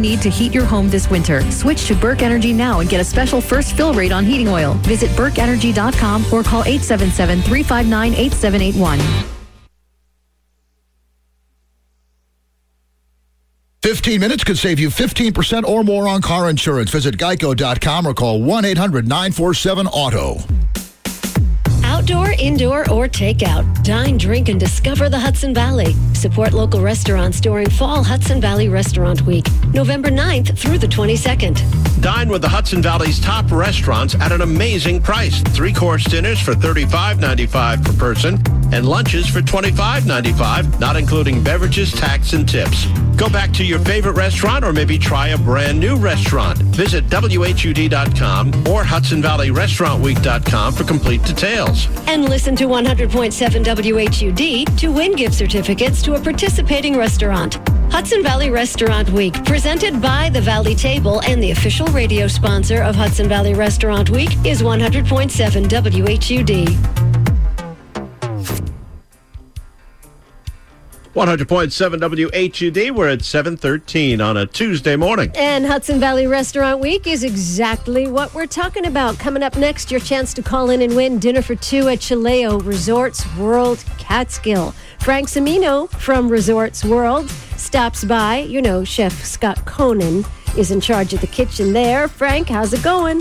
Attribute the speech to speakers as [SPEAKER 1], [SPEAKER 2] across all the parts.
[SPEAKER 1] need to heat your home this winter. Switch to Burke Energy now and get a special first fill rate on heating oil. Visit burkeenergy.com or call 877-359-8781.
[SPEAKER 2] 15 minutes could save you 15% or more on car insurance. Visit geico.com or call 1-800-947-AUTO.
[SPEAKER 3] Outdoor, indoor, or takeout. Dine, drink, and discover the Hudson Valley. Support local restaurants during Fall Hudson Valley Restaurant Week, November 9th through the 22nd.
[SPEAKER 4] Dine with the Hudson Valley's top restaurants at an amazing price. 3-course dinners for $35.95 per person and lunches for $25.95, not including beverages, tax, and tips. Go back to your favorite restaurant or maybe try a brand new restaurant. Visit WHUD.com or HudsonValleyRestaurantWeek.com for complete details.
[SPEAKER 3] And listen to 100.7 WHUD to win gift certificates to a participating restaurant. Hudson Valley Restaurant Week, presented by the Valley Table and the official radio sponsor of Hudson Valley Restaurant Week, is 100.7 WHUD.
[SPEAKER 4] 100.7 WHUD. We're at 7:13 on a Tuesday morning.
[SPEAKER 3] And Hudson Valley Restaurant Week is exactly what we're talking about. Coming up next, your chance to call in and win dinner for two at Chileo Resorts World Catskill. Frank Cimino from Resorts World stops by. You know, Chef Scott Conan is in charge of the kitchen there. Frank, how's it going?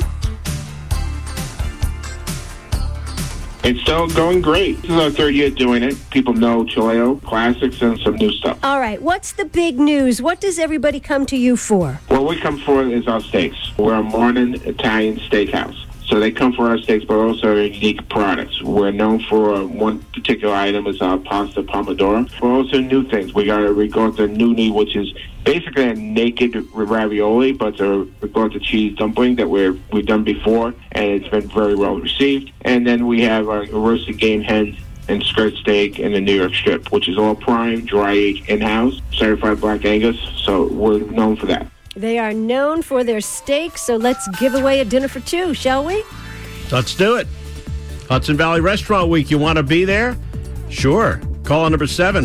[SPEAKER 5] It's still going great. This is our third year doing it. People know Chileo classics and some new stuff.
[SPEAKER 3] All right, what's the big news? What does everybody come to you for?
[SPEAKER 5] What we come for is our steaks. We're a modern Italian steakhouse. So they come for our steaks, but also unique products. We're known for one particular item is our pasta pomodoro. But also new things. We got a ricotta nuni, which is basically a naked ravioli, but it's a ricotta cheese dumpling that we've done before, and it's been very well received. And then we have our roasted game hen and skirt steak and the New York strip, which is all prime, dry aged in-house, certified Black Angus. So we're known for that.
[SPEAKER 3] They are known for their steaks, so let's give away a dinner for two, shall we?
[SPEAKER 4] Let's do it. Hudson Valley Restaurant Week. You want to be there? Sure. Call on number 7,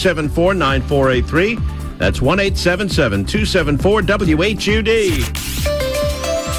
[SPEAKER 4] 1-877-274-9483. That's 1-877-274-WHUD.